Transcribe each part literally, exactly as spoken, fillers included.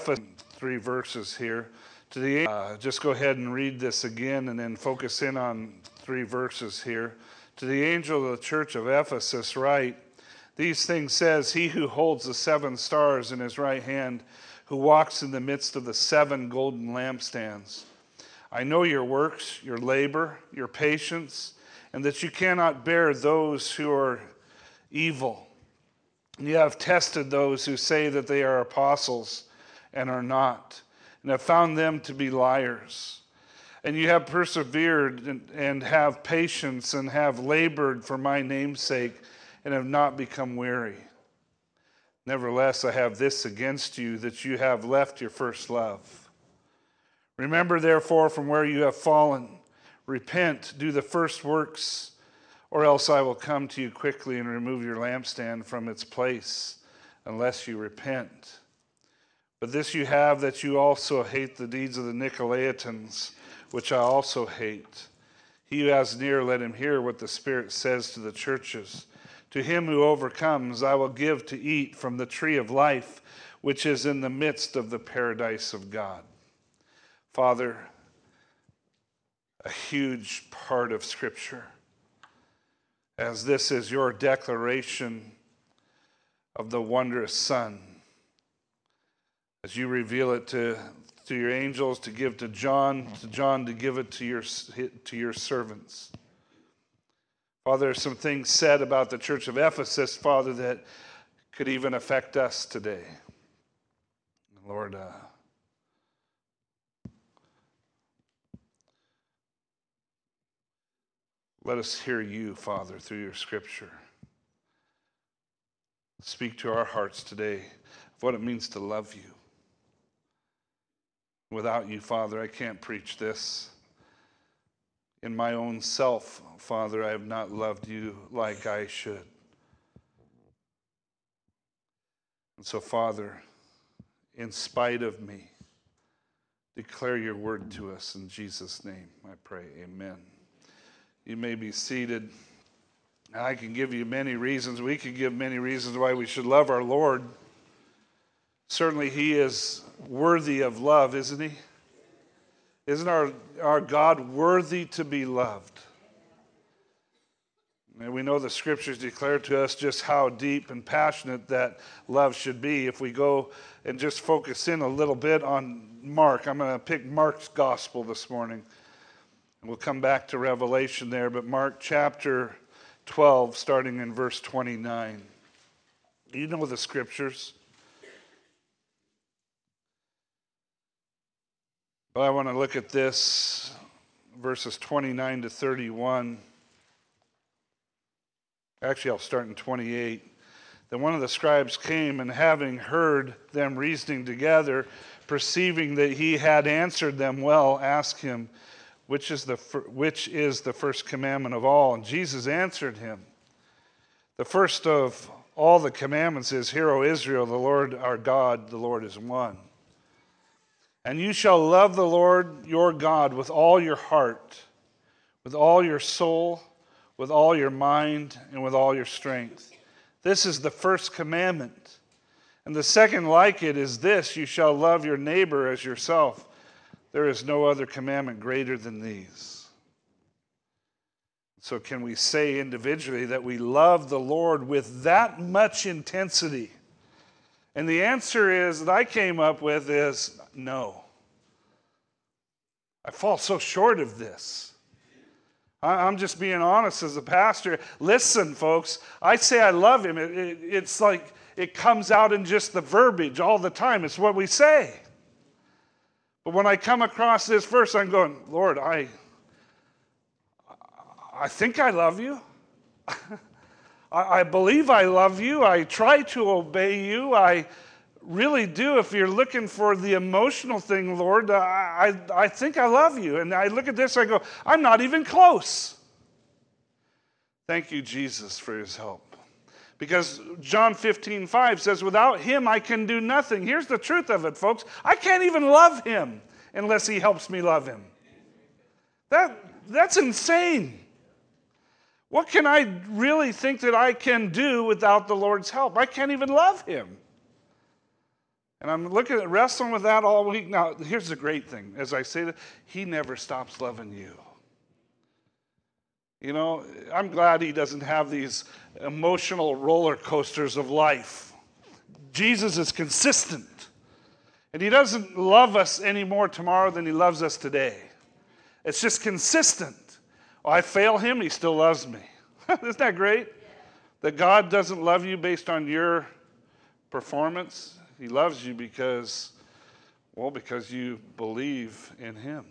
Three verses here. To the uh, just go ahead and read this again and then focus in on three verses here. To the angel of the church of Ephesus write, these things says he who holds the seven stars in his right hand, who walks in the midst of the seven golden lampstands. I know your works, your labor, your patience, and that you cannot bear those who are evil. You have tested those who say that they are apostles and are not, and have found them to be liars. And you have persevered and, and have patience and have labored for my name's sake and have not become weary. Nevertheless, I have this against you, that you have left your first love. Remember, therefore, from where you have fallen, repent, do the first works, or else I will come to you quickly and remove your lampstand from its place, unless you repent. But this you have, that you also hate the deeds of the Nicolaitans, which I also hate. He who has an ear, let him hear what the Spirit says to the churches. To him who overcomes, I will give to eat from the tree of life, which is in the midst of the paradise of God. Father, a huge part of Scripture, as this is your declaration of the wondrous Son, as you reveal it to, to your angels to give to John, to John to give it to your, to your servants. Father, there's some things said about the church of Ephesus, Father, that could even affect us today. Lord, uh, let us hear you, Father, through your Scripture. Speak to our hearts today of what it means to love you. Without you, Father, I can't preach this. In my own self, Father, I have not loved you like I should. And so, Father, in spite of me, declare your word to us in Jesus' name, I pray. Amen. You may be seated. I can give you many reasons. We can give many reasons why we should love our Lord. Certainly he is worthy of love, isn't he? Isn't our, our God worthy to be loved? And we know the Scriptures declare to us just how deep and passionate that love should be. If we go and just focus in a little bit on Mark, I'm going to pick Mark's gospel this morning. And we'll come back to Revelation there, but Mark chapter twelve, starting in verse twenty-nine. You know the Scriptures. But I want to look at this, verses twenty-nine to thirty-one. Actually, I'll start in twenty-eight. Then one of the scribes came, and having heard them reasoning together, perceiving that he had answered them well, asked him, which is the which is the first commandment of all? And Jesus answered him, the first of all the commandments is, Hear, O Israel, the Lord our God, the Lord is one. And you shall love the Lord your God with all your heart, with all your soul, with all your mind, and with all your strength. This is the first commandment. And the second like it is this, you shall love your neighbor as yourself. There is no other commandment greater than these. So can we say individually that we love the Lord with that much intensity? And the answer is that I came up with is no. I fall so short of this. I'm just being honest as a pastor. Listen, folks, I say I love him. It, it, it's like it comes out in just the verbiage all the time. It's what we say. But when I come across this verse, I'm going, Lord, I, I think I love you. I believe I love you. I try to obey you. I really do. If you're looking for the emotional thing, Lord, I, I, I think I love you. And I look at this, I go, I'm not even close. Thank you, Jesus, for his help. Because John fifteen five says, without him I can do nothing. Here's the truth of it, folks. I can't even love him unless he helps me love him. That, that's insane. What can I really think that I can do without the Lord's help? I can't even love him. And I'm looking at wrestling with that all week. Now, here's the great thing. As I say that, he never stops loving you. You know, I'm glad he doesn't have these emotional roller coasters of life. Jesus is consistent. And he doesn't love us any more tomorrow than he loves us today. It's just consistent. Oh, I fail him, he still loves me. Isn't that great? That God doesn't love you based on your performance. He loves you because, well, because you believe in him.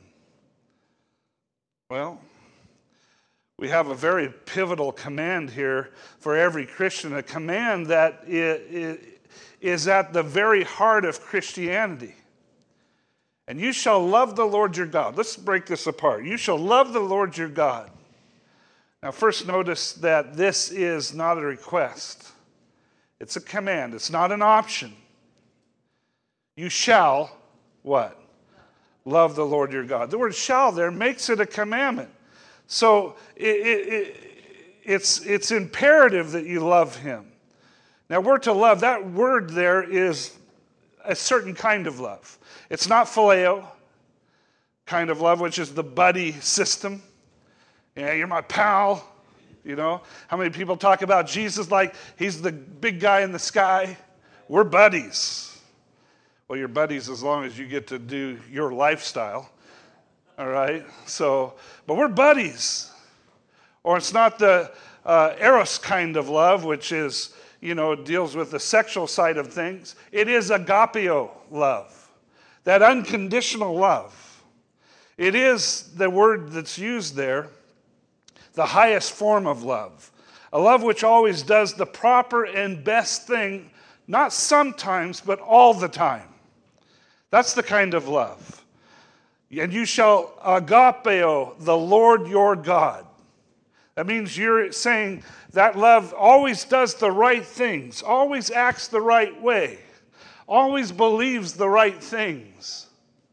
Well, we have a very pivotal command here for every Christian, a command that is at the very heart of Christianity. And you shall love the Lord your God. Let's break this apart. You shall love the Lord your God. Now, first notice that this is not a request. It's a command. It's not an option. You shall, what? Love the Lord your God. The word shall there makes it a commandment. So it, it, it, it's, it's imperative that you love him. Now, we're to love. That word there is a certain kind of love. It's not phileo kind of love, which is the buddy system. Yeah, you're my pal. You know, how many people talk about Jesus like he's the big guy in the sky? We're buddies. Well, you're buddies as long as you get to do your lifestyle. All right? So, but we're buddies. Or it's not the uh, eros kind of love, which is, you know, deals with the sexual side of things. It is agapeo love, that unconditional love. It is the word that's used there, the highest form of love. A love which always does the proper and best thing, not sometimes, but all the time. That's the kind of love. And you shall agapeo the Lord your God. That means you're saying that love always does the right things, always acts the right way, always believes the right things.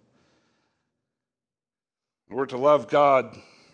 We're to love God.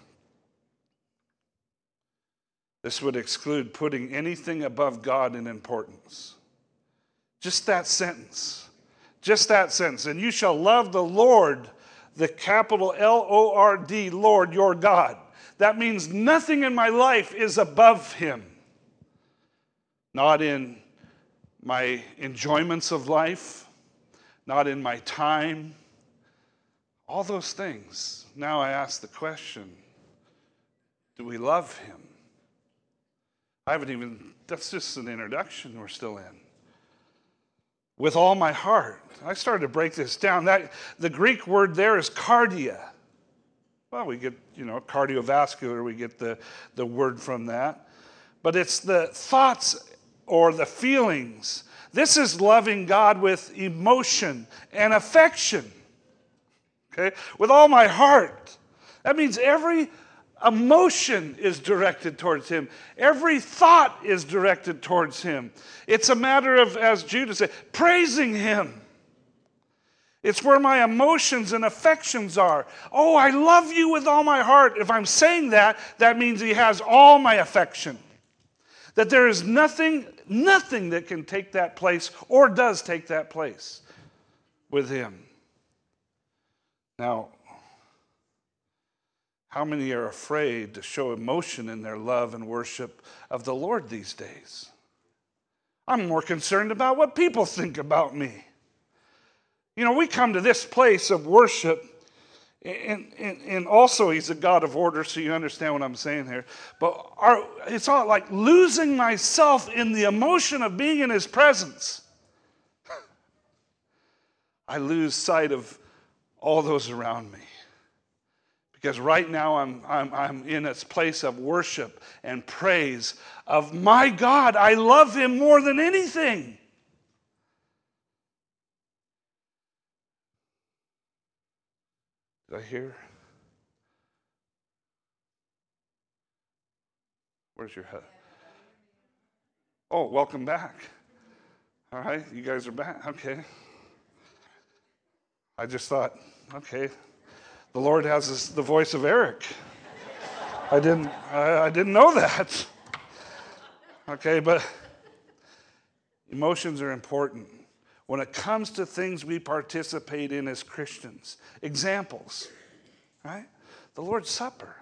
This would exclude putting anything above God in importance. Just that sentence. Just that sentence. And you shall love the Lord, the capital L O R D, Lord, your God. That means nothing in my life is above him. Not in my enjoyments of life, not in my time, all those things. Now I ask the question, do we love him? I haven't even, that's just an introduction we're still in. With all my heart. I started to break this down. That the Greek word there is cardia. Well, we get, you know, cardiovascular, we get the, the word from that. But it's the thoughts or the feelings. This is loving God with emotion and affection. Okay? With all my heart. That means every emotion is directed towards him. Every thought is directed towards him. It's a matter of, as Judah said, praising him. It's where my emotions and affections are. Oh, I love you with all my heart. If I'm saying that, that means he has all my affection. That there is nothing, nothing that can take that place or does take that place with him. Now, how many are afraid to show emotion in their love and worship of the Lord these days? I'm more concerned about what people think about me. You know, we come to this place of worship, and, and, and also he's a God of order, so you understand what I'm saying here. But our, it's all like losing myself in the emotion of being in his presence. I lose sight of all those around me. Because right now I'm, I'm, I'm in a place of worship and praise of my God. I love him more than anything. Did I hear? Where's your head? Oh, welcome back. All right, you guys are back. Okay. I just thought, okay. The Lord has this, the voice of Eric. I didn't, I, I didn't know that. Okay, but emotions are important. when it comes to things we participate in as Christians. Examples, right? The Lord's Supper.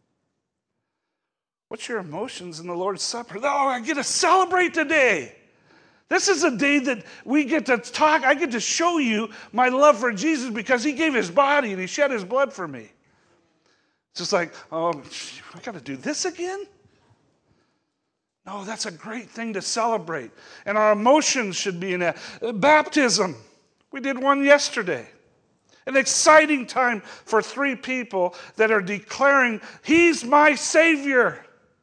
What's your emotions in the Lord's Supper? Oh, I get to celebrate today. This is a day that we get to talk. I get to show you my love for Jesus because he gave his body and he shed his blood for me. It's just like, oh, I got to do this again? No, that's a great thing to celebrate. And our emotions should be in that. Baptism. We did one yesterday. An exciting time for three people that are declaring, he's my Savior.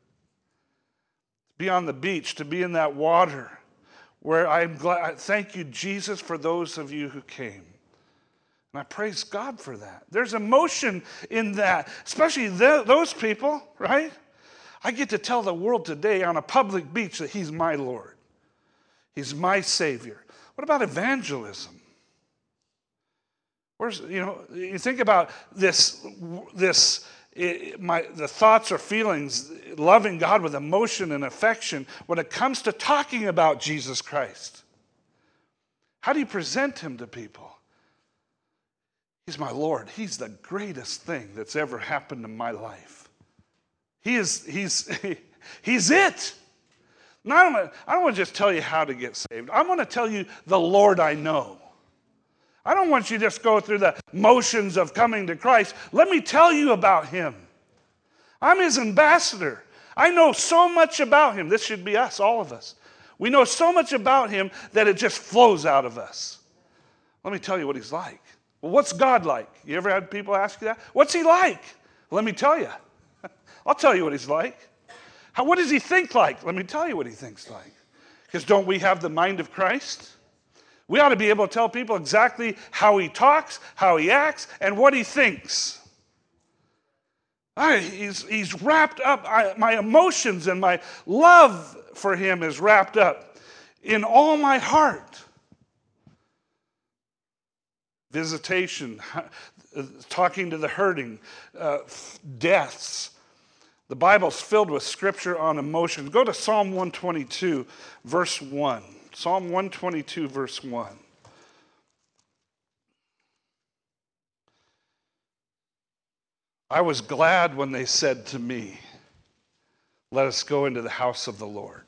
Be on the beach, to be in that water, where I'm glad. Thank you, Jesus, for those of you who came. And I praise God for that. There's emotion in that, especially th- those people, right? I get to tell the world today on a public beach that he's my Lord. He's my Savior. What about evangelism? Where's, you know, you think about this, this it, my, the thoughts or feelings, loving God with emotion and affection when it comes to talking about Jesus Christ. How do you present him to people? He's my Lord. He's the greatest thing that's ever happened in my life. He is, he's, he's it. Now, I don't, I don't want to just tell you how to get saved. I want to tell you the Lord I know. I don't want you to just go through the motions of coming to Christ. Let me tell you about him. I'm his ambassador. I know so much about him. This should be us, all of us. We know so much about him that it just flows out of us. Let me tell you what he's like. Well, what's God like? You ever had people ask you that? What's he like? Let me tell you. I'll tell you what he's like. How, what does he think like? Let me tell you what he thinks like. Because don't we have the mind of Christ? We ought to be able to tell people exactly how he talks, how he acts, and what he thinks. I, he's, he's wrapped up, I, my emotions and my love for him is wrapped up in all my heart. Visitation, talking to the hurting, uh, deaths. The Bible's filled with scripture on emotions. Go to Psalm one twenty-two, verse one. Psalm one twenty-two, verse one. I was glad when they said to me, let us go into the house of the Lord.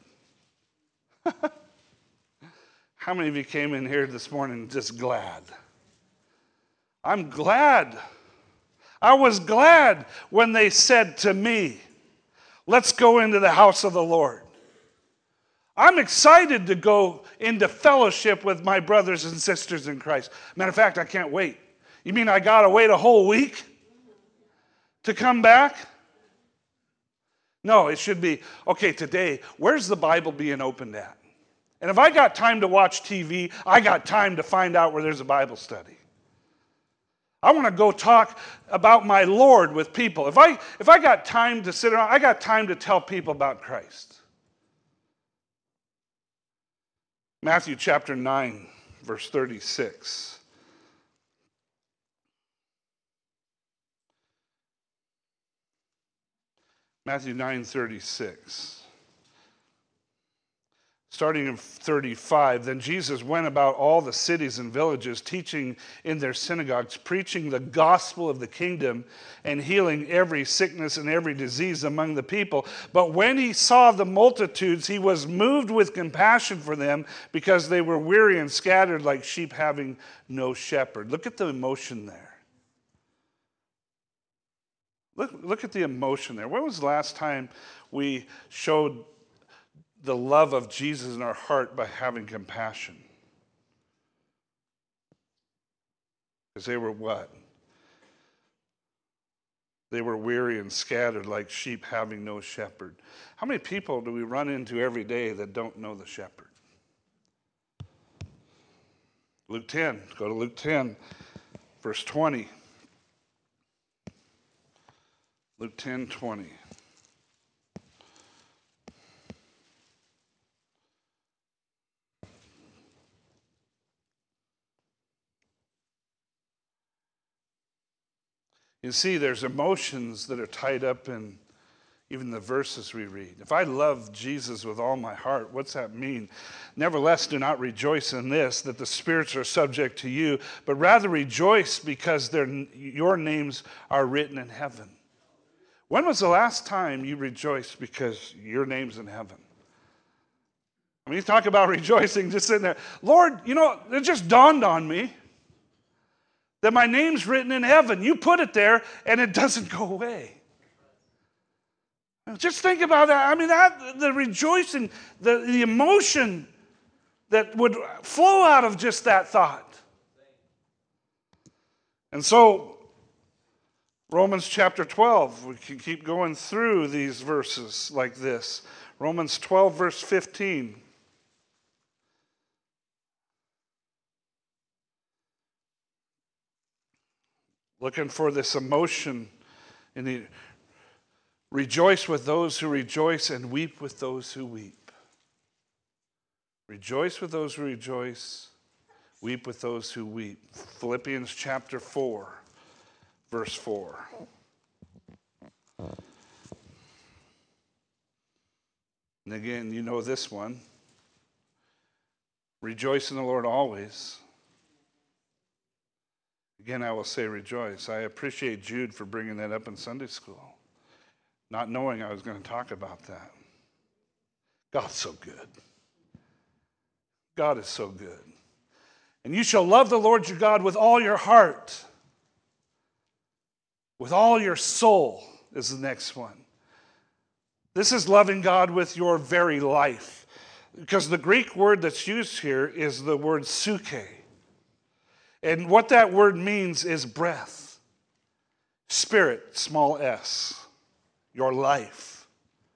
How many of you came in here this morning just glad? I'm glad. I was glad when they said to me, let's go into the house of the Lord. I'm excited to go into fellowship with my brothers and sisters in Christ. Matter of fact, I can't wait. You mean I got to wait a whole week to come back? No, it should be, okay, today, where's the Bible being opened at? And if I got time to watch T V, I got time to find out where there's a Bible study. I want to go talk about my Lord with people. If I, if I got time to sit around, I got time to tell people about Christ. Matthew chapter nine, verse thirty-six. Matthew nine, thirty-six. Starting in thirty-five, then Jesus went about all the cities and villages, teaching in their synagogues, preaching the gospel of the kingdom, and healing every sickness and every disease among the people. But when he saw the multitudes, he was moved with compassion for them, because they were weary and scattered like sheep having no shepherd. Look at the emotion there. Look, look at the emotion there. When was the last time we showed the love of Jesus in our heart by having compassion? Because they were what? They were weary and scattered like sheep having no shepherd. How many people do we run into every day that don't know the shepherd? Luke ten, go to Luke ten, verse twenty. Luke ten, twenty. You see, there's emotions that are tied up in even the verses we read. If I love Jesus with all my heart, what's that mean? Nevertheless, do not rejoice in this, that the spirits are subject to you, but rather rejoice because your names are written in heaven. When was the last time you rejoiced because your name's in heaven? I mean, you talk about rejoicing, just sitting there. Lord, you know, it just dawned on me that my name's written in heaven. You put it there, and it doesn't go away. Just think about that. I mean, that the rejoicing, the, the emotion that would flow out of just that thought. And so, Romans chapter twelve, we can keep going through these verses like this. Romans twelve, verse fifteen. Looking for this emotion in the rejoice with those who rejoice and weep with those who weep. Rejoice with those who rejoice, weep with those who weep. Philippians chapter four, verse four. And again, you know this one. Rejoice in the Lord always. Again, I will say rejoice. I appreciate Jude for bringing that up in Sunday school, not knowing I was going to talk about that. God's so good. God is so good. And you shall love the Lord your God with all your heart, with all your soul is the next one. This is loving God with your very life, because the Greek word that's used here is the word suke. And what that word means is breath, spirit, small s, your life.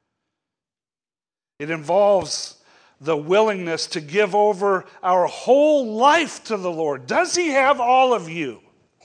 It involves the willingness to give over our whole life to the Lord. Does he have all of you?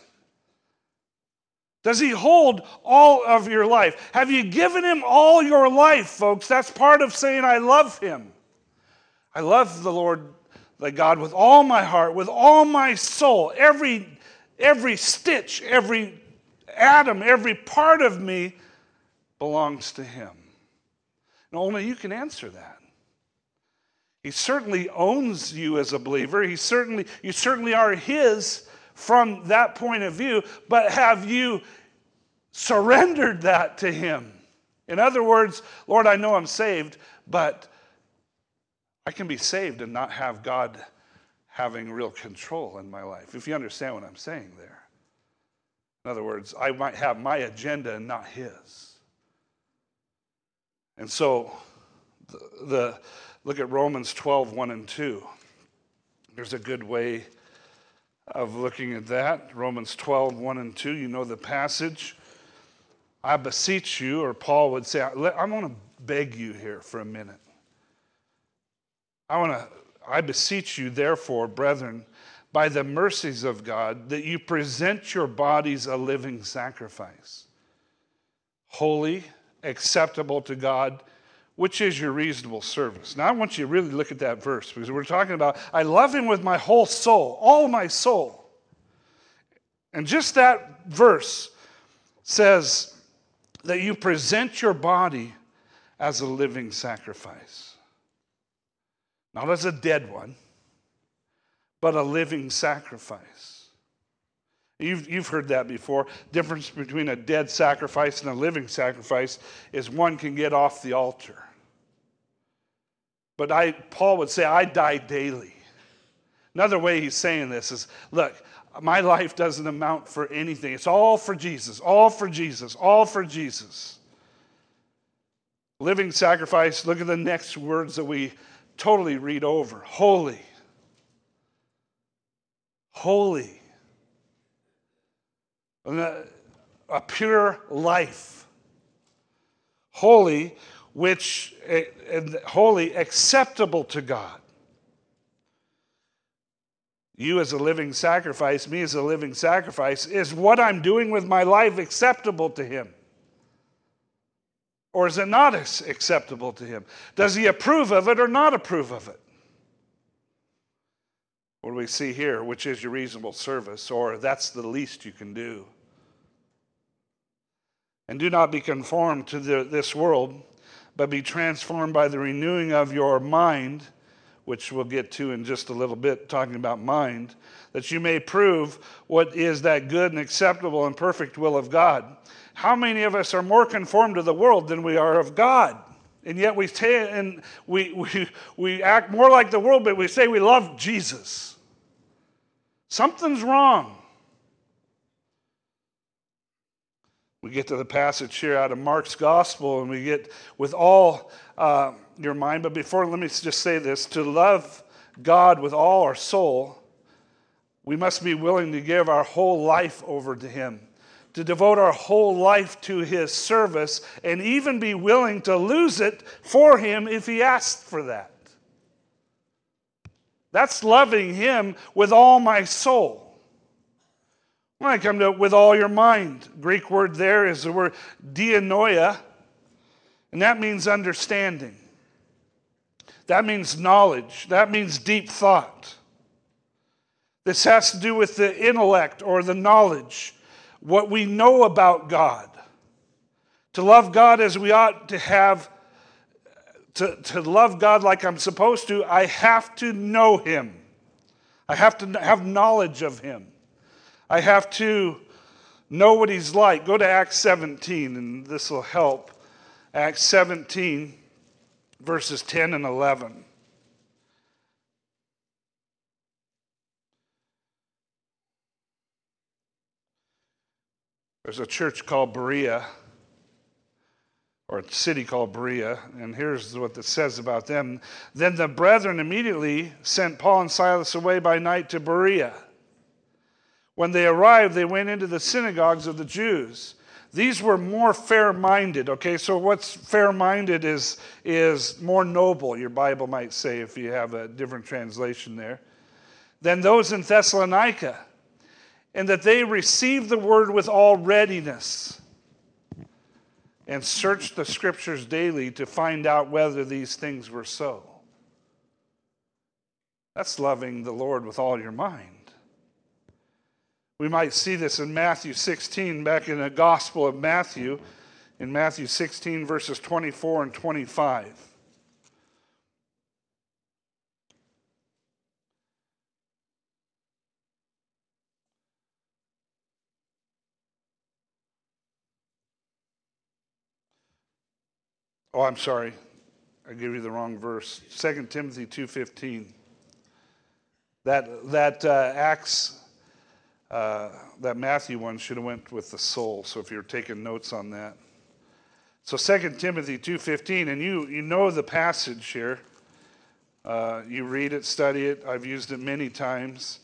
Does he hold all of your life? Have you given him all your life, folks? That's part of saying I love him. I love the Lord thy God with all my heart, with all my soul. Every, every stitch, every atom, every part of me belongs to him. And only you can answer that. He certainly owns you as a believer. He certainly, you certainly are his from that point of view, but have you surrendered that to him? In other words, Lord, I know I'm saved, but I can be saved and not have God having real control in my life, if you understand what I'm saying there. In other words, I might have my agenda and not his. And so, the, the look at Romans twelve, one and two. There's a good way of looking at that. Romans twelve, one and two, you know the passage. I beseech you, or Paul would say, I'm going to beg you here for a minute. I want to, I beseech you, therefore, brethren, by the mercies of God, that you present your bodies a living sacrifice, holy, acceptable to God, which is your reasonable service. Now, I want you to really look at that verse, because we're talking about, I love him with my whole soul, all my soul. And just that verse says that you present your body as a living sacrifice. Not as a dead one, but a living sacrifice. You've, you've heard that before. Difference between a dead sacrifice and a living sacrifice is one can get off the altar. But I, Paul would say, I die daily. Another way he's saying this is, look, my life doesn't amount for anything. It's all for Jesus, all for Jesus, all for Jesus. Living sacrifice, look at the next words that we totally read over. Holy. Holy. A pure life. Holy, which holy, acceptable to God. You as a living sacrifice, me as a living sacrifice, is what I'm doing with my life acceptable to him? Or is it not acceptable to him? Does he approve of it or not approve of it? What do we see here? Which is your reasonable service, or that's the least you can do. And do not be conformed to the, this world, but be transformed by the renewing of your mind, which we'll get to in just a little bit, talking about mind, that you may prove what is that good and acceptable and perfect will of God. How many of us are more conformed to the world than we are of God? And yet we say, and we, we, we act more like the world, but we say we love Jesus. Something's wrong. We get to the passage here out of Mark's gospel, and we get with all uh, your mind. But before, let me just say this. To love God with all our soul, we must be willing to give our whole life over to him, to devote our whole life to his service, and even be willing to lose it for him if he asked for that. That's loving him with all my soul. When I come to with all your mind, Greek word there is the word dianoia, and that means understanding. That means knowledge. That means deep thought. This has to do with the intellect or the knowledge, what we know about God. To love God as we ought to have, to, to love God like I'm supposed to, I have to know him. I have to have knowledge of him. I have to know what he's like. Go to Acts seventeen, and this will help. Acts seventeen, verses ten and eleven. There's a church called Berea, or a city called Berea, and here's what it says about them. Then the brethren immediately sent Paul and Silas away by night to Berea. When they arrived, they went into the synagogues of the Jews. These were more fair-minded. Okay, so what's fair-minded is, is more noble, your Bible might say, if you have a different translation there, than those in Thessalonica, and that they received the word with all readiness and searched the scriptures daily to find out whether these things were so. That's loving the Lord with all your mind. We might see this in Matthew sixteen, back in the Gospel of Matthew, in Matthew sixteen, verses twenty-four and twenty-five. Oh, I'm sorry. I gave you the wrong verse. Second Timothy two fifteen. That, that uh, Acts... Uh, that Matthew one should have went with the soul, so if you're taking notes on that. So Second Timothy two fifteen, and you, you know the passage here. Uh, you read it, study it. I've used it many times.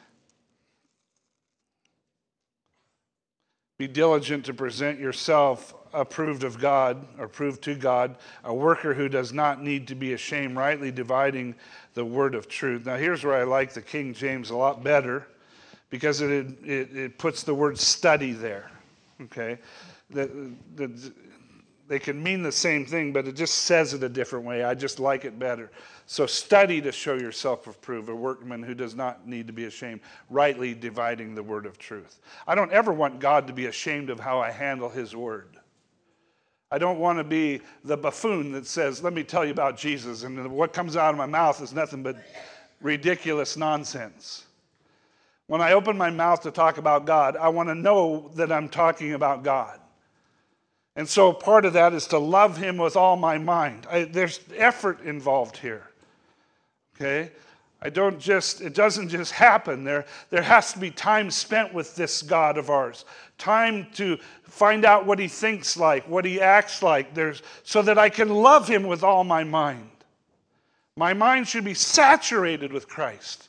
Be diligent to present yourself approved of God, or approved to God, a worker who does not need to be ashamed, rightly dividing the word of truth. Now here's where I like the King James a lot better, because it, it it puts the word study there, okay? The, the, they can mean the same thing, but it just says it a different way. I just like it better. So study to show yourself approved, a workman who does not need to be ashamed, rightly dividing the word of truth. I don't ever want God to be ashamed of how I handle his word. I don't want to be the buffoon that says, let me tell you about Jesus, and what comes out of my mouth is nothing but ridiculous nonsense. When I open my mouth to talk about God, I want to know that I'm talking about God. And so part of that is to love him with all my mind. I, there's effort involved here. Okay? I don't just, it doesn't just happen. There, there has to be time spent with this God of ours. Time to find out what he thinks like, what he acts like, There's, so that I can love him with all my mind. My mind should be saturated with Christ.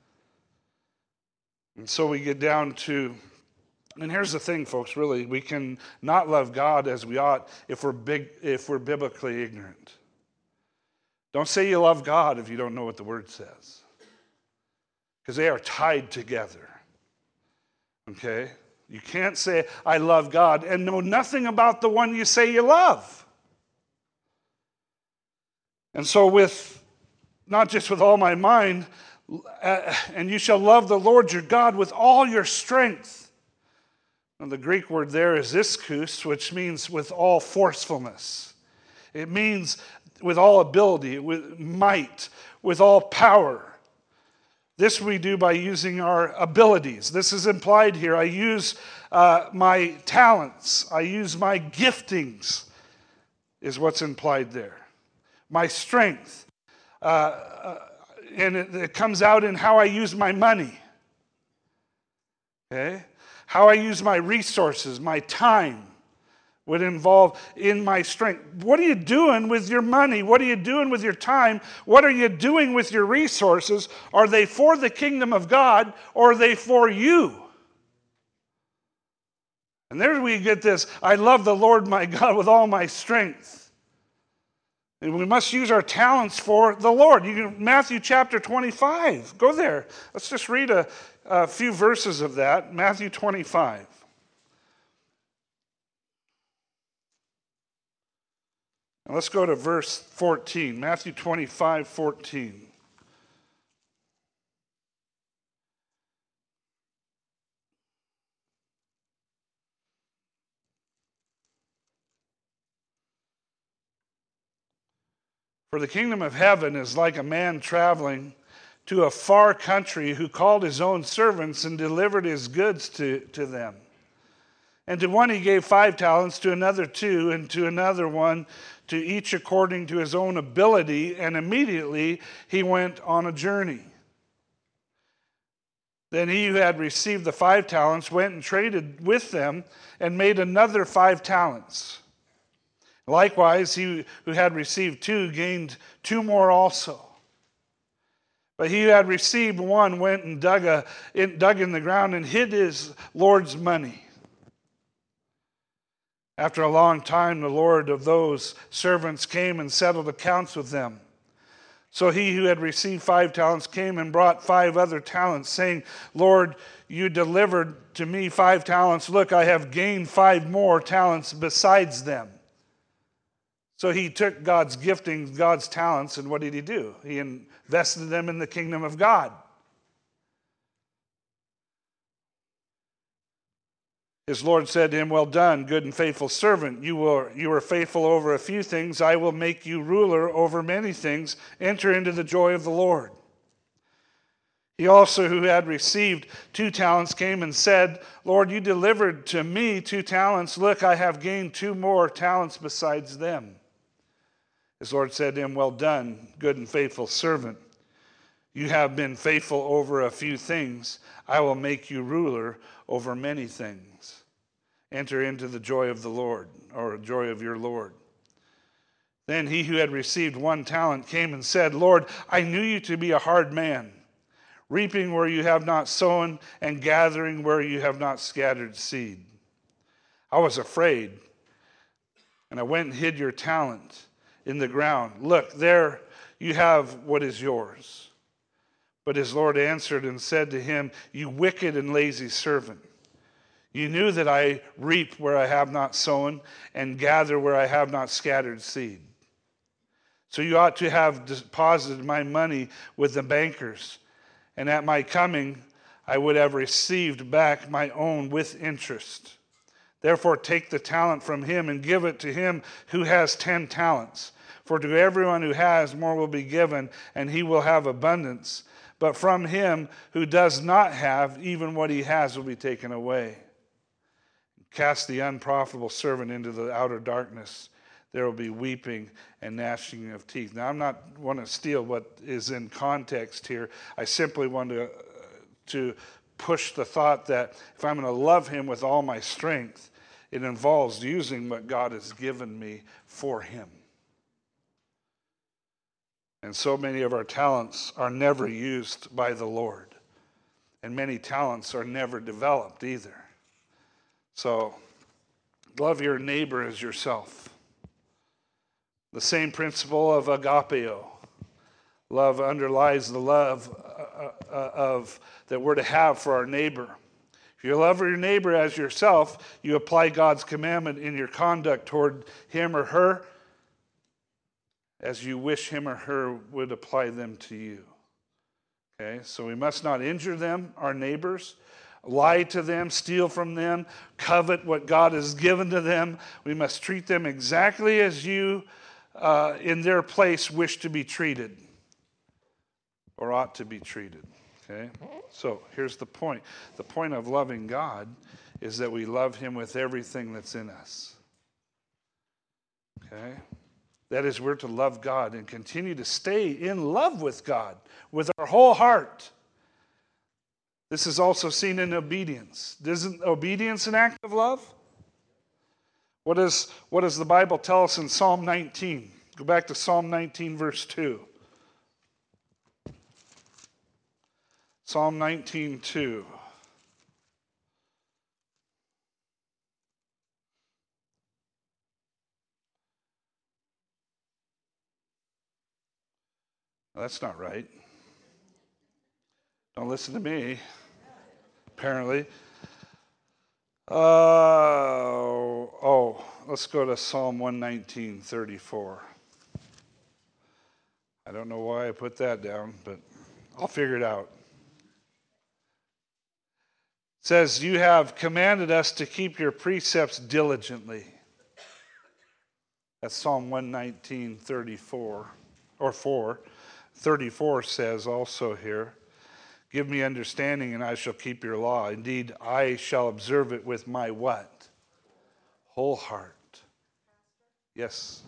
And so we get down to, and here's the thing, folks, really, we can not love God as we ought if we're big, if we're biblically ignorant. Don't say you love God if you don't know what the Word says, because they are tied together, okay? You can't say, I love God, and know nothing about the one you say you love. And so with, not just with all my mind, Uh, and you shall love the Lord your God with all your strength. And the Greek word there is ischus, which means with all forcefulness. It means with all ability, with might, with all power. This we do by using our abilities. This is implied here. I use uh, my talents. I use my giftings, is what's implied there. My strength. Uh, uh, and it, it comes out in how I use my money. Okay? How I use my resources, my time would involve in my strength. What are you doing with your money? What are you doing with your time? What are you doing with your resources? Are they for the kingdom of God or are they for you? And there we get this, I love the Lord my God with all my strength. And we must use our talents for the Lord. You can, Matthew chapter twenty-five, go there. Let's just read a, a few verses of that. Matthew twenty-five. And let's go to verse fourteen. Matthew twenty-five, fourteen. For the kingdom of heaven is like a man traveling to a far country who called his own servants and delivered his goods to, to them. And to one he gave five talents, to another two, and to another one, to each according to his own ability, and immediately he went on a journey. Then he who had received the five talents went and traded with them and made another five talents. Likewise, he who had received two gained two more also. But he who had received one went and dug, a, in, dug in the ground and hid his Lord's money. After a long time, the Lord of those servants came and settled accounts with them. So he who had received five talents came and brought five other talents, saying, Lord, you delivered to me five talents. Look, I have gained five more talents besides them. So he took God's gifting, God's talents, and what did he do? He invested them in the kingdom of God. His Lord said to him, well done, good and faithful servant. You were, you were faithful over a few things. I will make you ruler over many things. Enter into the joy of the Lord. He also, who had received two talents, came and said, Lord, you delivered to me two talents. Look, I have gained two more talents besides them. His Lord said to him, well done, good and faithful servant. You have been faithful over a few things. I will make you ruler over many things. Enter into the joy of the Lord, or joy of your Lord. Then he who had received one talent came and said, Lord, I knew you to be a hard man, reaping where you have not sown and gathering where you have not scattered seed. I was afraid, and I went and hid your talent in the ground. Look, there you have what is yours. But his Lord answered and said to him, you wicked and lazy servant. You knew that I reap where I have not sown and gather where I have not scattered seed. So you ought to have deposited my money with the bankers, and at my coming I would have received back my own with interest. Therefore take the talent from him and give it to him who has ten talents. For to everyone who has, more will be given, and he will have abundance. But from him who does not have, even what he has will be taken away. Cast the unprofitable servant into the outer darkness. There will be weeping and gnashing of teeth. Now, I'm not want to steal what is in context here. I simply want to, uh, to push the thought that if I'm going to love him with all my strength, it involves using what God has given me for him. And so many of our talents are never used by the Lord. And many talents are never developed either. So, love your neighbor as yourself. The same principle of agapeo. Love underlies the love uh, uh, of that we're to have for our neighbor. If you love your neighbor as yourself, you apply God's commandment in your conduct toward him or her as you wish him or her would apply them to you. Okay, so we must not injure them, our neighbors, lie to them, steal from them, covet what God has given to them. We must treat them exactly as you uh, in their place wish to be treated or ought to be treated. Okay? So here's the point. The point of loving God is that we love him with everything that's in us. Okay? That is, we're to love God and continue to stay in love with God with our whole heart. This is also seen in obedience. Isn't obedience an act of love? What, is, what does the Bible tell us in Psalm nineteen? Go back to Psalm nineteen, verse two. Psalm nineteen, two. That's not right. Don't listen to me, apparently. Uh, oh, let's go to Psalm one nineteen, thirty-four. I don't know why I put that down, but I'll figure it out. It says, you have commanded us to keep your precepts diligently. That's Psalm one nineteen, thirty-four, or four. thirty-four says also here, give me understanding and I shall keep your law. Indeed, I shall observe it with my what? Whole heart. Yes.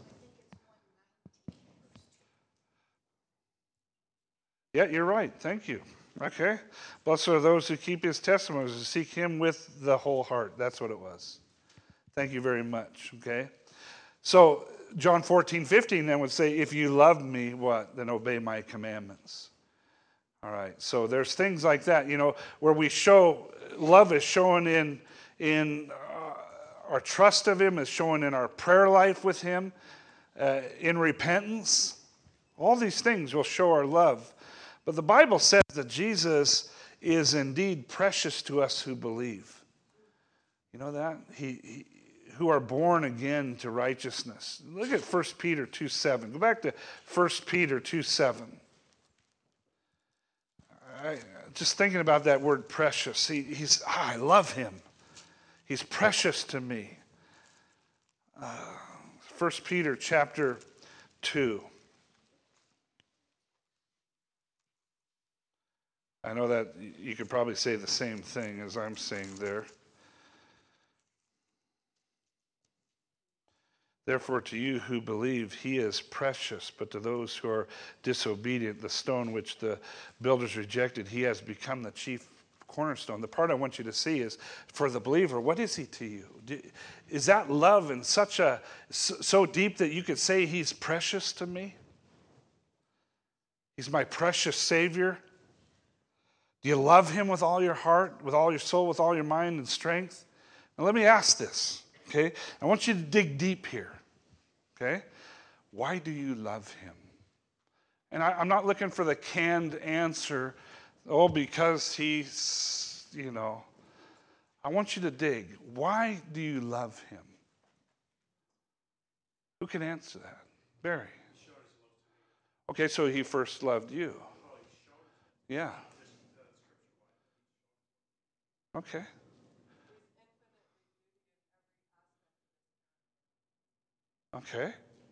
Yeah, you're right. Thank you. Okay. Blessed are those who keep his testimonies and seek him with the whole heart. That's what it was. Thank you very much. Okay. So John fourteen, fifteen then would say, if you love me, what? Then obey my commandments. All right. So there's things like that, you know, where we show, love is shown in, in uh, our trust of him, is shown in our prayer life with him, uh, in repentance. All these things will show our love. But the Bible says that Jesus is indeed precious to us who believe. You know that? He, he who are born again to righteousness. Look at First Peter two seven. Go back to First Peter two seven. I, just thinking about that word precious. He, he's, oh, I love him. He's precious to me. Uh, First Peter chapter two. I know that you could probably say the same thing as I'm saying there. Therefore, to you who believe, he is precious, but to those who are disobedient, the stone which the builders rejected, he has become the chief cornerstone. The part I want you to see is, for the believer, what is he to you? Is that love in such a, so deep that you could say he's precious to me? He's my precious Savior. Do you love him with all your heart, with all your soul, with all your mind and strength? Now let me ask this, okay? I want you to dig deep here, okay? Why do you love him? And I, I'm not looking for the canned answer, oh, because he's, you know. I want you to dig. Why do you love him? Who can answer that? Barry. Okay, so he first loved you. Yeah. Okay. Okay.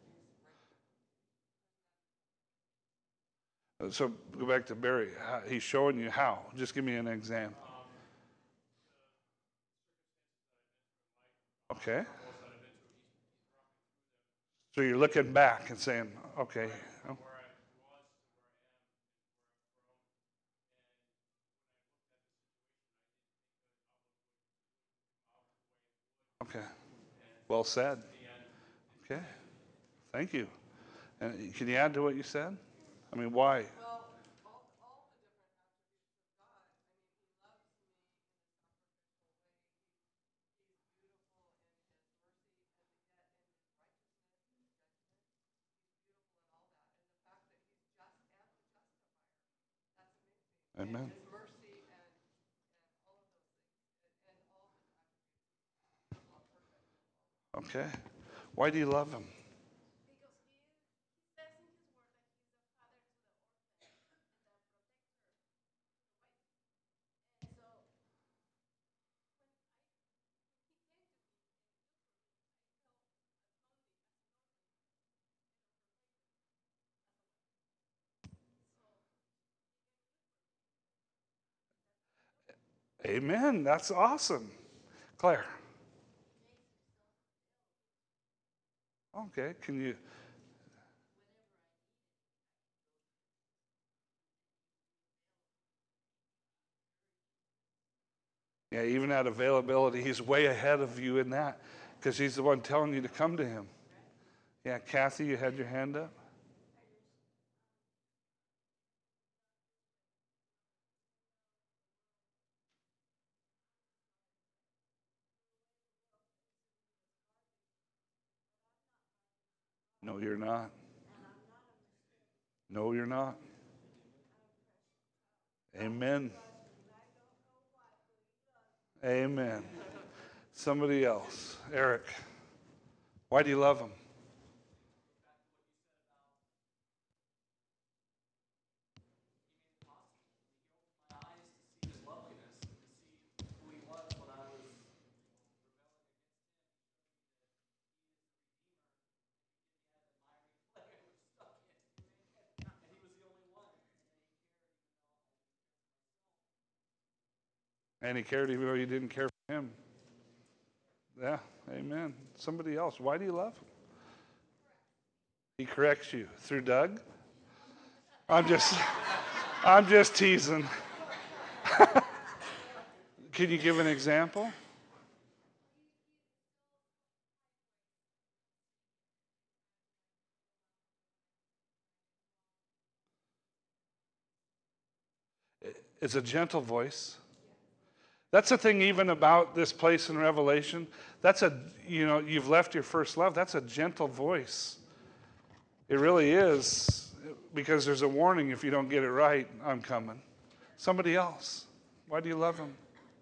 So go back to Barry. He's showing you how. Just give me an example. Okay. So you're looking back and saying, okay. Oh. Okay. Well said. Okay. Thank you. And can you add to what you said? I mean, why? Amen. Okay. Why do you love him? Amen. That's awesome. Claire. Okay, can you? Yeah, even at availability, he's way ahead of you in that because he's the one telling you to come to him. Yeah, Kathy, you had your hand up? No, you're not. No, you're not. Amen. Amen. Somebody else. Eric, why do you love him? And he cared even though you didn't care for him. Yeah, amen. Somebody else. Why do you love him? He corrects you. Through Doug? I'm just I'm just teasing. Can you give an example? It's a gentle voice. That's the thing even about this place in Revelation. That's a, you know, you've left your first love. That's a gentle voice. It really is, because there's a warning if you don't get it right, I'm coming. Somebody else. Why do you love him?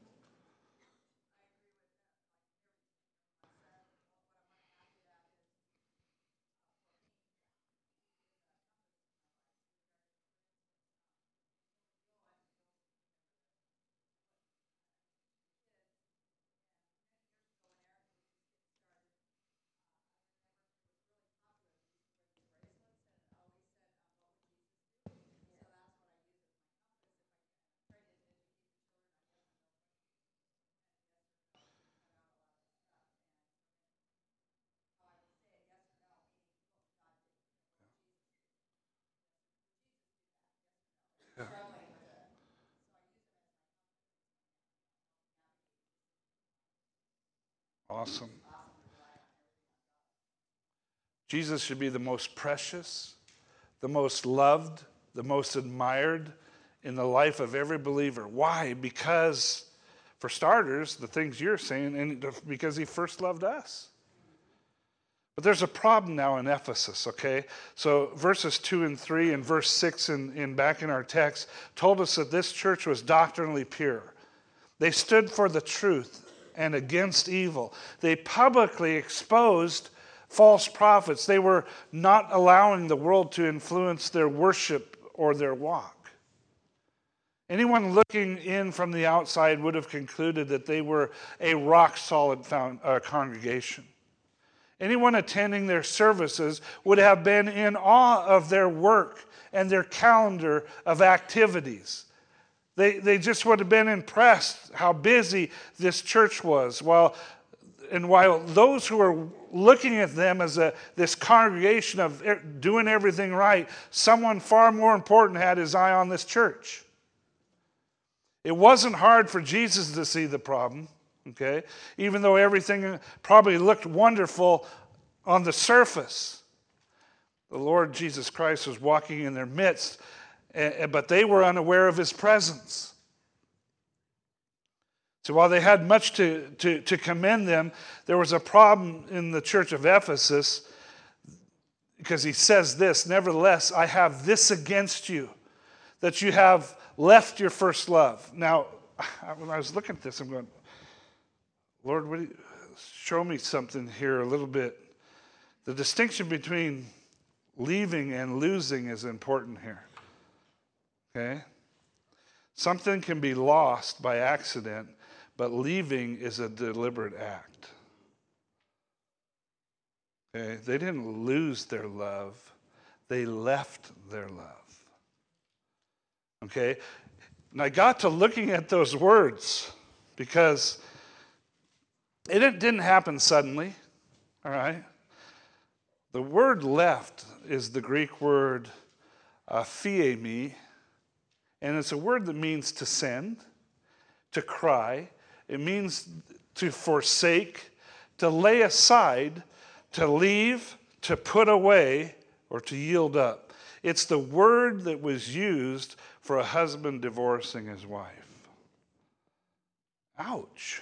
Yeah. Awesome. Jesus should be the most precious, the most loved, the most admired in the life of every believer. Why? Because, for starters, the things you're saying, and because he first loved us. But there's a problem now in Ephesus, okay? So verses two and three and verse six in, in back in our text told us that this church was doctrinally pure. They stood for the truth and against evil. They publicly exposed false prophets. They were not allowing the world to influence their worship or their walk. Anyone looking in from the outside would have concluded that they were a rock-solid found, uh, congregation. Anyone attending their services would have been in awe of their work and their calendar of activities. They, they just would have been impressed how busy this church was. While, and while those who were looking at them as a, this congregation of doing everything right, someone far more important had his eye on this church. It wasn't hard for Jesus to see the problem, okay? Even though everything probably looked wonderful on the surface. The Lord Jesus Christ was walking in their midst, but they were unaware of his presence. So while they had much to, to, to commend them, there was a problem in the church of Ephesus, because he says this, nevertheless, I have this against you, that you have left your first love. Now, when I was looking at this, I'm going, Lord, what do you, show me something here a little bit. The distinction between leaving and losing is important here. Okay? Something can be lost by accident, but leaving is a deliberate act. Okay? They didn't lose their love. They left their love. Okay? And I got to looking at those words because it didn't happen suddenly, all right? The word left is the Greek word uh, phiemi, and it's a word that means to send, to cry. It means to forsake, to lay aside, to leave, to put away, or to yield up. It's the word that was used for a husband divorcing his wife. Ouch.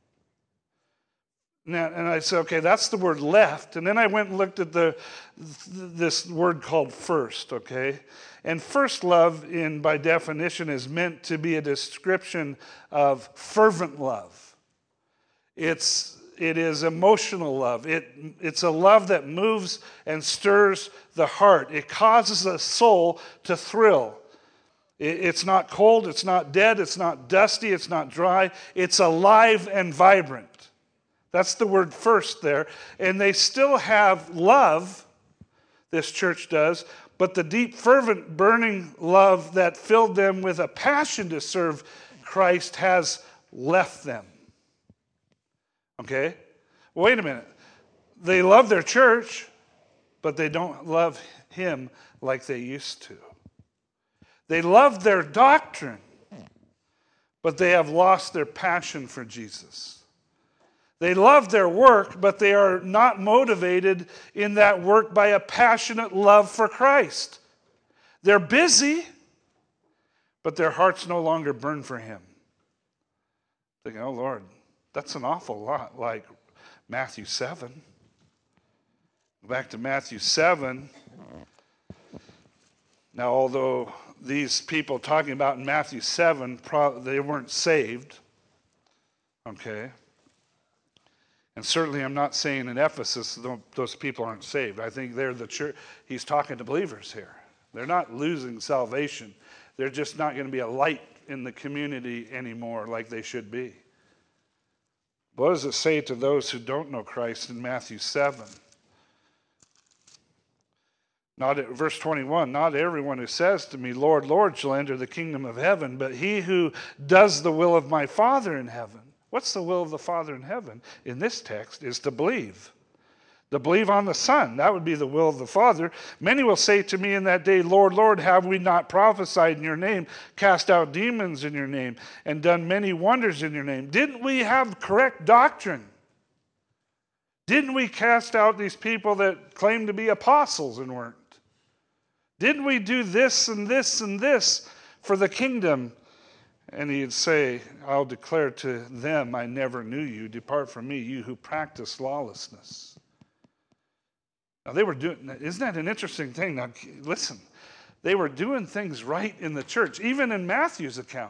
Now, and I said, okay, that's the word left. And then I went and looked at the this word called first, okay? And first love, in by definition, is meant to be a description of fervent love. It's it is emotional love. It it's a love that moves and stirs the heart. It causes a soul to thrill. It, it's not cold, it's not dead, it's not dusty, it's not dry. It's alive and vibrant. That's the word first there. And they still have love, this church does, but the deep, fervent, burning love that filled them with a passion to serve Christ has left them. Okay? Wait a minute. They love their church, but they don't love him like they used to. They love their doctrine, but they have lost their passion for Jesus. They love their work, but they are not motivated in that work by a passionate love for Christ. They're busy, but their hearts no longer burn for him. Thinking, oh Lord, that's an awful lot like Matthew seven. Back to Matthew seven. Now, although these people talking about in Matthew seven, they weren't saved, okay? And certainly I'm not saying in Ephesus those people aren't saved. I think they're the church. He's talking to believers here. They're not losing salvation. They're just not going to be a light in the community anymore like they should be. What does it say to those who don't know Christ in Matthew seven? Not verse twenty-one, not everyone who says to me, Lord, Lord, shall enter the kingdom of heaven, but he who does the will of my Father in heaven. What's the will of the Father in heaven in this text is to believe. To believe on the Son. That would be the will of the Father. Many will say to me in that day, Lord, Lord, have we not prophesied in your name, cast out demons in your name, and done many wonders in your name? Didn't we have correct doctrine? Didn't we cast out these people that claimed to be apostles and weren't? Didn't we do this and this and this for the kingdom? And he'd say, I'll declare to them, I never knew you. Depart from me, you who practice lawlessness. Now they were doing, isn't that an interesting thing? Now listen, they were doing things right in the church, even in Matthew's account.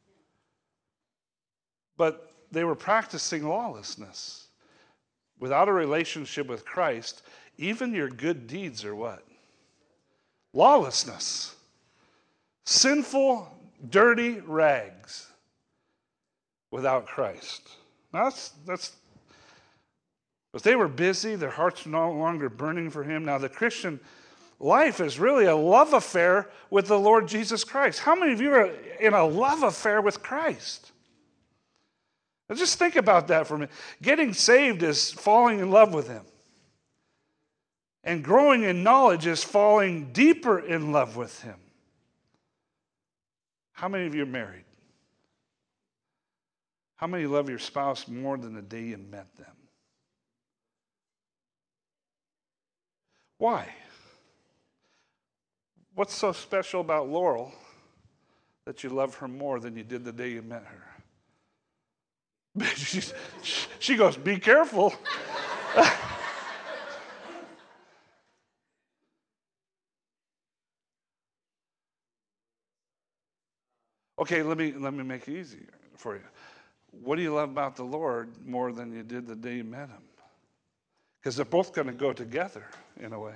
But they were practicing lawlessness. Without a relationship with Christ, even your good deeds are what? Lawlessness. Sinful, dirty rags without Christ. Now that's, that's, but they were busy. Their hearts were no longer burning for him. Now the Christian life is really a love affair with the Lord Jesus Christ. How many of you are in a love affair with Christ? Now just think about that for a minute. Getting saved is falling in love with him. And growing in knowledge is falling deeper in love with him. How many of you are married? How many love your spouse more than the day you met them? Why? What's so special about Laurel that you love her more than you did the day you met her? she, she goes, be careful. Okay, let me let me make it easier for you. What do you love about the Lord more than you did the day you met him? Because they're both going to go together in a way.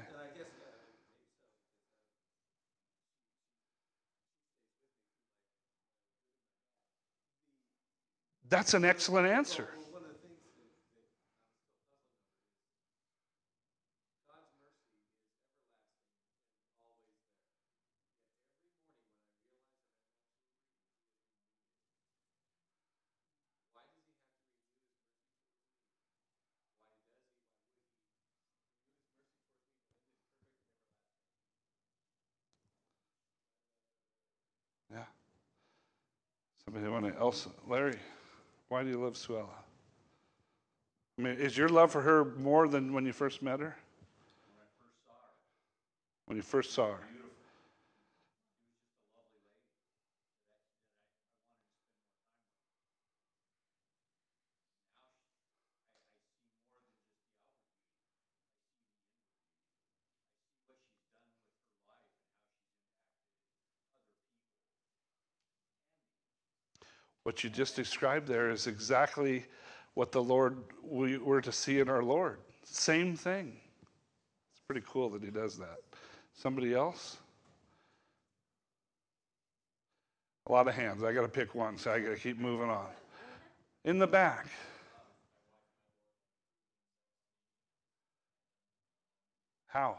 That's an excellent answer. Somebody want to else? Larry, why do you love Suella? I mean, is your love for her more than when you first met her? When you first saw her. What you just described there is exactly what the Lord, we were to see in our Lord. Same thing. It's pretty cool that he does that. Somebody else? A lot of hands. I got to pick one, so I got to keep moving on. In the back. How?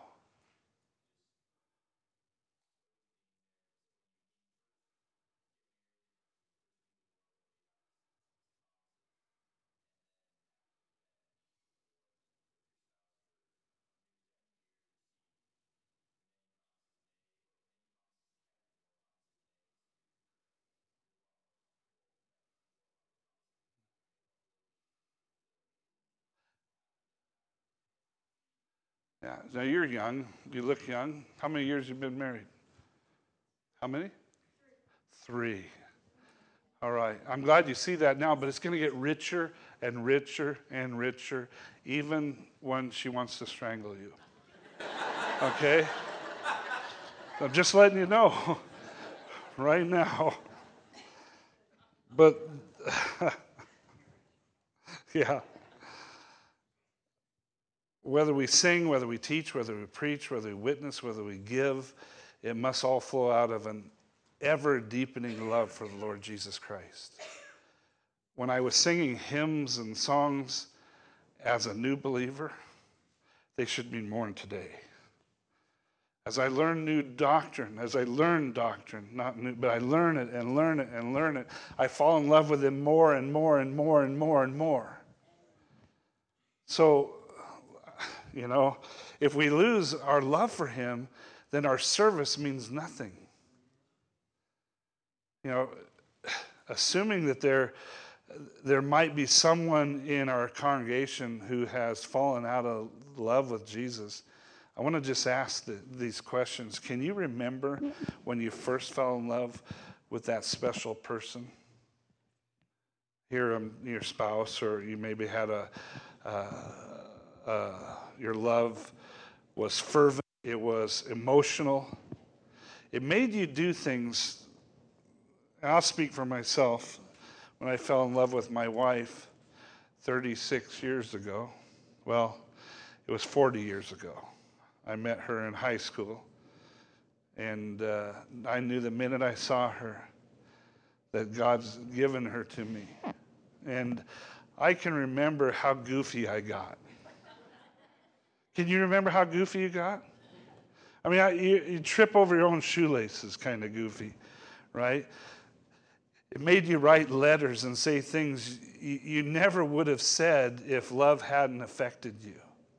Yeah. Now you're young. You look young. How many years have you been married? How many? Three. All right. I'm glad you see that now, but it's going to get richer and richer and richer, even when she wants to strangle you. Okay? I'm just letting you know right now. But, yeah. Whether we sing, whether we teach, whether we preach, whether we witness, whether we give, it must all flow out of an ever-deepening love for the Lord Jesus Christ. When I was singing hymns and songs as a new believer, they should mean more today. As I learn new doctrine, as I learn doctrine, not new, but I learn it and learn it and learn it, I fall in love with him more and more and more and more and more. So, you know, if we lose our love for him, then our service means nothing. You know, assuming that there, there might be someone in our congregation who has fallen out of love with Jesus, I want to just ask the, these questions. Can you remember when you first fell in love with that special person? Here, um, your spouse, or you maybe had a, uh, uh, your love was fervent, it was emotional. It made you do things. I'll speak for myself. When I fell in love with my wife thirty-six years ago, well, it was forty years ago. I met her in high school, and uh, I knew the minute I saw her that God's given her to me. And I can remember how goofy I got. Can you remember how goofy you got? I mean, I, you, you trip over your own shoelaces, kind of goofy, right? It made you write letters and say things you, you never would have said if love hadn't affected you.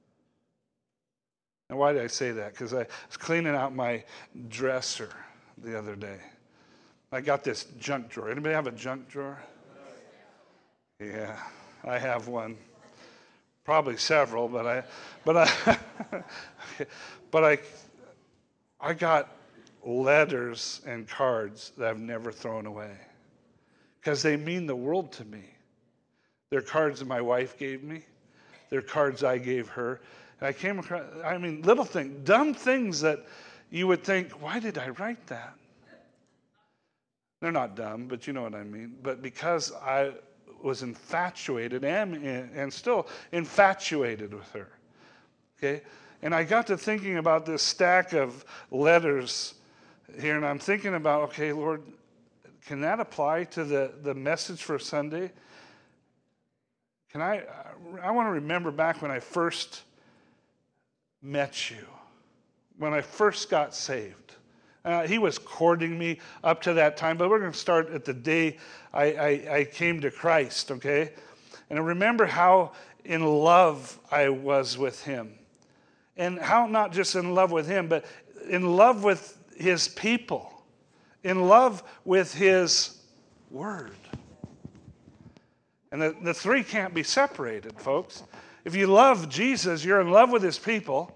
And why did I say that? Because I was cleaning out my dresser the other day. I got this junk drawer. Anybody have a junk drawer? Yeah, I have one. Probably several, but I, but I, but I, I got letters and cards that I've never thrown away because they mean the world to me. They're cards that my wife gave me. They're cards I gave her. And I came across, I mean, little things, dumb things that you would think, why did I write that? They're not dumb, but you know what I mean. But because I was infatuated and, and still infatuated with her, okay? And I got to thinking about this stack of letters here, and I'm thinking about, okay, Lord, can that apply to the, the message for Sunday? Can I, I want to remember back when I first met you, when I first got saved. Uh, he was courting me up to that time, but we're going to start at the day I, I, I came to Christ, okay? And I remember how in love I was with him. And how not just in love with him, but in love with his people. In love with his word. And the, the three can't be separated, folks. If you love Jesus, you're in love with his people.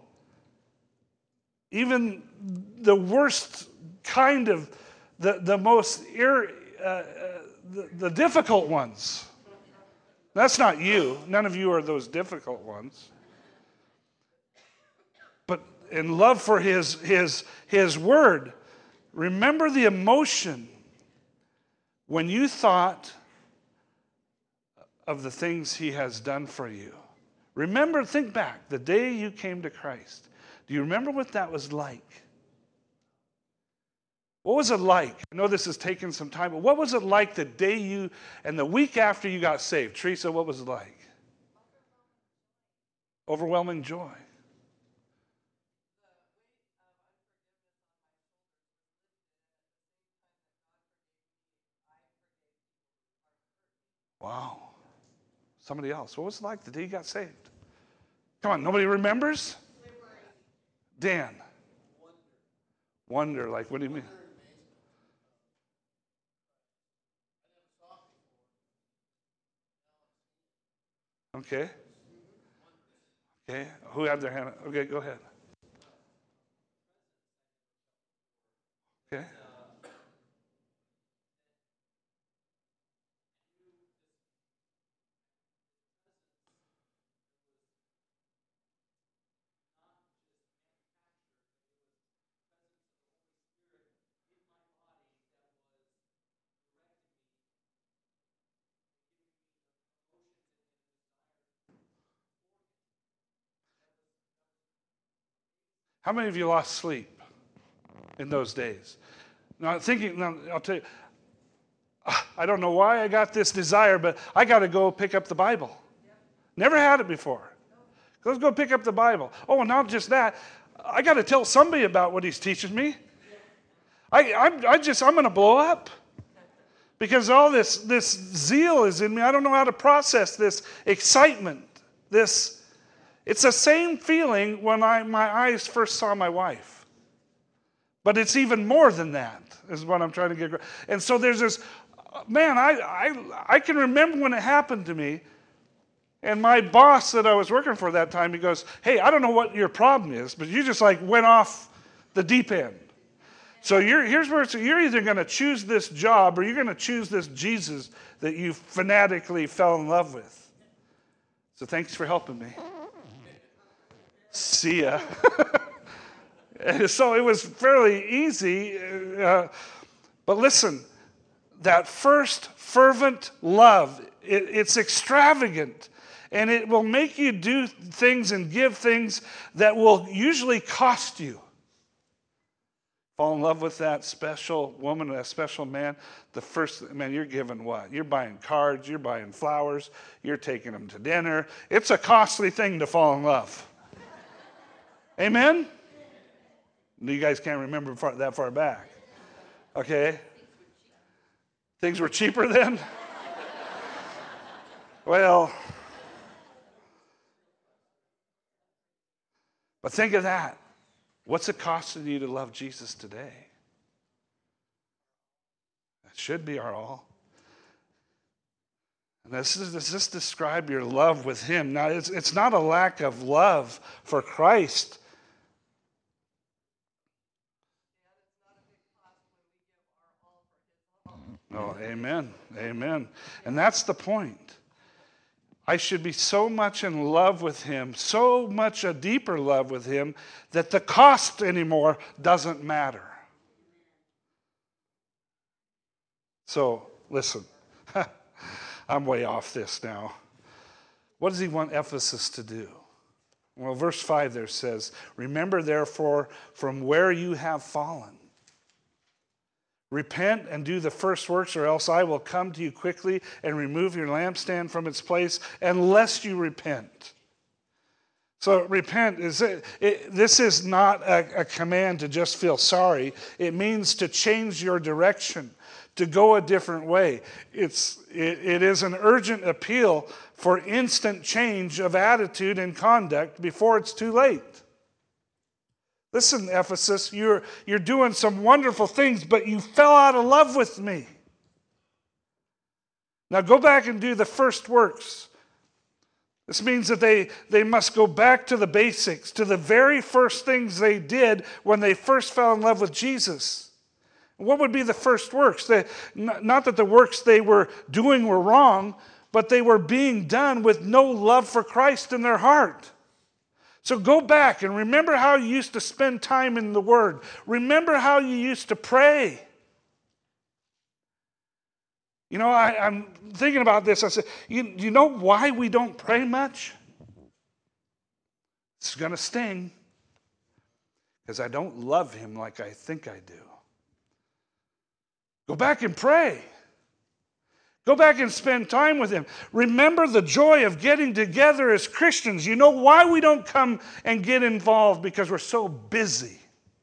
Even the worst kind of, the, the most, ir, uh, uh, the, the difficult ones. That's not you. None of you are those difficult ones. But in love for his, his, his word, remember the emotion when you thought of the things he has done for you. Remember, think back, the day you came to Christ. Do you remember what that was like? What was it like? I know this has taken some time, but what was it like the day you, and the week after you got saved? Teresa, what was it like? Overwhelming joy. Wow. Somebody else. What was it like the day you got saved? Come on, nobody remembers? Dan. Wonder, like, what do you mean? Okay. Okay. Who had their hand? Okay, go ahead. Okay. How many of you lost sleep in those days? Now, thinking, now, I'll tell you, I don't know why I got this desire, but I got to go pick up the Bible. Never had it before. Let's go pick up the Bible. Oh, not just that. I got to tell somebody about what he's teaching me. I, I, I just, I'm going to blow up. Because all this, this zeal is in me. I don't know how to process this excitement. This, it's the same feeling when I, my eyes first saw my wife. But it's even more than that, is what I'm trying to get. And so there's this, man, I, I, I can remember when it happened to me. And my boss that I was working for that time, he goes, hey, I don't know what your problem is, but you just like went off the deep end. So you're, here's where it's, you're either going to choose this job or you're going to choose this Jesus that you fanatically fell in love with. So thanks for helping me. See ya. So it was fairly easy. Uh, but listen, that first fervent love, it, it's extravagant. And it will make you do things and give things that will usually cost you. Fall in love with that special woman, that special man. The first, man, you're giving what? You're buying cards, you're buying flowers, you're taking them to dinner. It's a costly thing to fall in love. Amen? You guys can't remember far, that far back. Okay? Things were cheaper then? Well, but think of that. What's it costing you to love Jesus today? That should be our all. And this is, does this describe your love with him? Now, it's, it's not a lack of love for Christ. Oh, amen. Amen. And that's the point. I should be so much in love with him, so much a deeper love with him, that the cost anymore doesn't matter. So, listen. I'm way off this now. What does he want Ephesus to do? Well, verse five there says, remember therefore from where you have fallen. Repent and do the first works, or else I will come to you quickly and remove your lampstand from its place, unless you repent. So repent, is it, it, this is not a, a command to just feel sorry. It means to change your direction, to go a different way. It's, it, it is an urgent appeal for instant change of attitude and conduct before it's too late. Listen, Ephesus, you're, you're doing some wonderful things, but you fell out of love with me. Now go back and do the first works. This means that they, they must go back to the basics, to the very first things they did when they first fell in love with Jesus. What would be the first works? They, not that the works they were doing were wrong, but they were being done with no love for Christ in their heart. So go back and remember how you used to spend time in the Word. Remember how you used to pray. You know, I, I'm thinking about this. I said, you, you know why we don't pray much? It's going to sting. Because I don't love him like I think I do. Go back and pray. Go back and spend time with him. Remember the joy of getting together as Christians. You know why we don't come and get involved? Because we're so busy.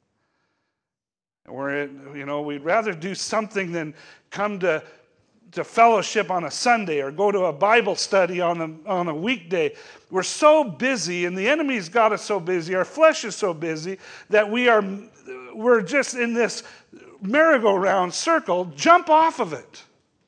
We're, you know, we'd rather do something than come to to fellowship on a Sunday or go to a Bible study on a, on a weekday. We're so busy, and the enemy's got us so busy, our flesh is so busy, that we are, we're just in this merry-go-round circle. Jump off of it.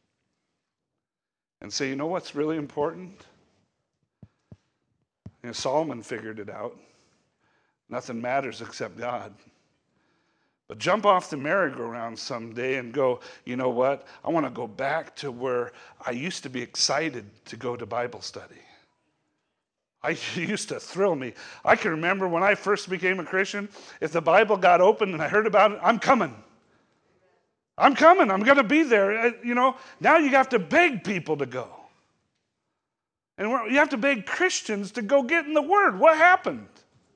And say, you know what's really important? You know, Solomon figured it out. Nothing matters except God. But jump off the merry-go-round someday and go, you know what? I want to go back to where I used to be excited to go to Bible study. I used to thrill me. I can remember when I first became a Christian, if the Bible got open and I heard about it, I'm coming. I'm coming. I'm going to be there. You know, now you have to beg people to go. And you have to beg Christians to go get in the Word. What happened?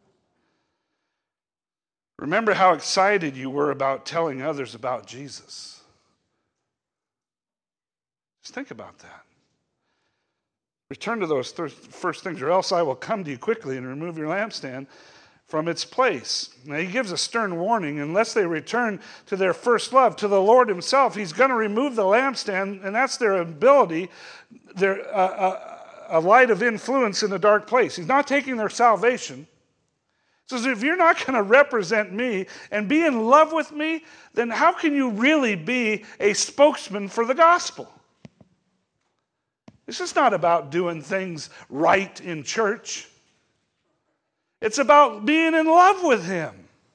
Remember how excited you were about telling others about Jesus. Just think about that. Return to those th- first things, or else I will come to you quickly and remove your lampstand from its place. Now, he gives a stern warning. Unless they return to their first love, to the Lord himself, he's going to remove the lampstand, and that's their ability, their uh, uh, a light of influence in a dark place. He's not taking their salvation. He says, if you're not going to represent me and be in love with me, then how can you really be a spokesman for the gospel? This is not about doing things right in church. It's about being in love with him.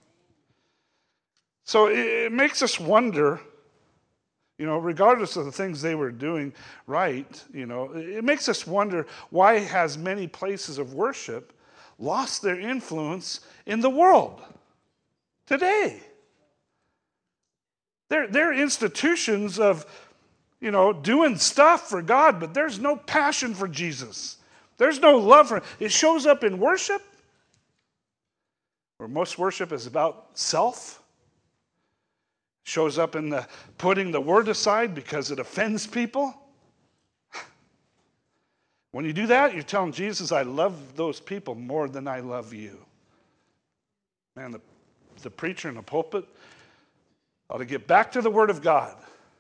So it makes us wonder, you know, regardless of the things they were doing right, you know, it makes us wonder why has many places of worship lost their influence in the world today. They're, they're institutions of, you know, doing stuff for God, but there's no passion for Jesus. There's no love for him. It shows up in worship, where most worship is about self. It shows up in the putting the word aside because it offends people. When you do that, you're telling Jesus, I love those people more than I love you. Man, the, the preacher in the pulpit ought to get back to the Word of God.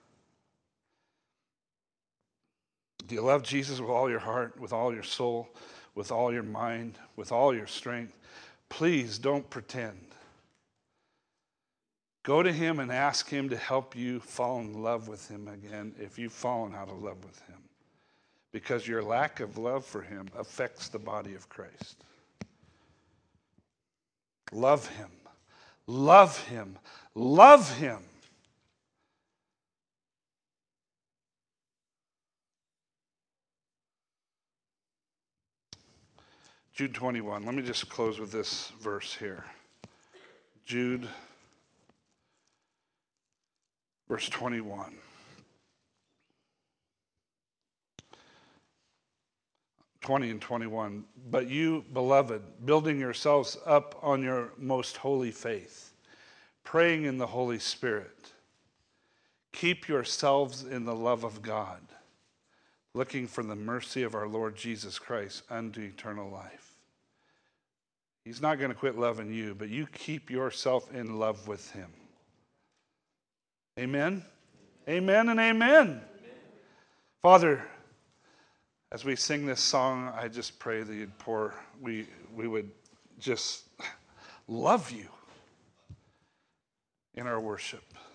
Do you love Jesus with all your heart, with all your soul, with all your mind, with all your strength? Please don't pretend. Go to him and ask him to help you fall in love with him again if you've fallen out of love with him. Because your lack of love for him affects the body of Christ. Love him. Love him. Love him. Jude twenty-one. Let me just close with this verse here. Jude, verse twenty-one. twenty and twenty-one. But you, beloved, building yourselves up on your most holy faith, praying in the Holy Spirit, keep yourselves in the love of God, looking for the mercy of our Lord Jesus Christ unto eternal life. He's not going to quit loving you, but you keep yourself in love with him. Amen? Amen and amen. Amen. Father, as we sing this song, I just pray that you'd pour, we, we would just love you in our worship.